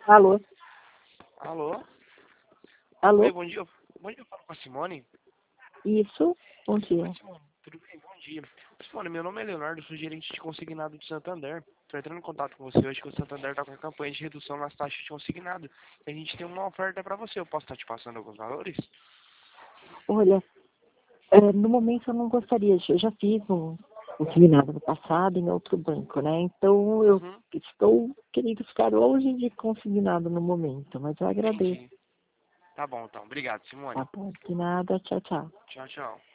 Alô? Alô? Oi, Alô? bom dia. Bom dia, eu falo com a Simone. Isso? Bom Oi, dia. Simone. Tudo bem? Bom dia. Simone, meu nome é Leonardo, sou gerente de consignado de Santander. Estou entrando em contato com você hoje que o Santander está com a campanha de redução nas taxas de consignado. E a gente tem uma oferta para você. Eu posso estar te passando alguns valores? Olha, no momento eu não gostaria eu já fiz um consignado no passado em outro banco, né? Então eu Uhum, estou querendo ficar longe de consignado no momento, mas eu agradeço. entendi. Tá bom, então. Obrigado, Simone. Tá bom, de nada, tchau, tchau. Tchau, tchau.